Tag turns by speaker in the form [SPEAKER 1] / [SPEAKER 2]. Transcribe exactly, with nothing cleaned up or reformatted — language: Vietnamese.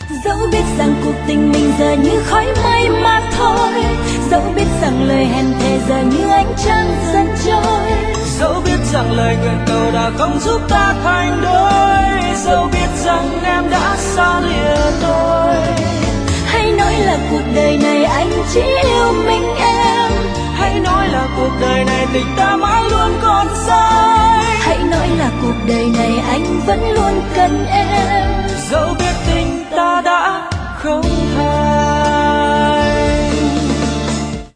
[SPEAKER 1] Dẫu biết rằng cuộc tình mình giờ như khói mây mà thôi, dẫu biết rằng lời hẹn thề giờ như ánh trăng dần trôi,
[SPEAKER 2] dẫu biết rằng lời nguyện cầu đã không giúp ta thành đôi, dẫu biết rằng em đã xa lìa tôi.
[SPEAKER 1] Hãy nói là cuộc đời này anh chỉ yêu mình em,
[SPEAKER 2] hãy nói là cuộc đời này tình ta mãi luôn còn sai,
[SPEAKER 1] hãy nói là cuộc đời này anh vẫn luôn cần em,
[SPEAKER 2] dẫu biết tình ta đã không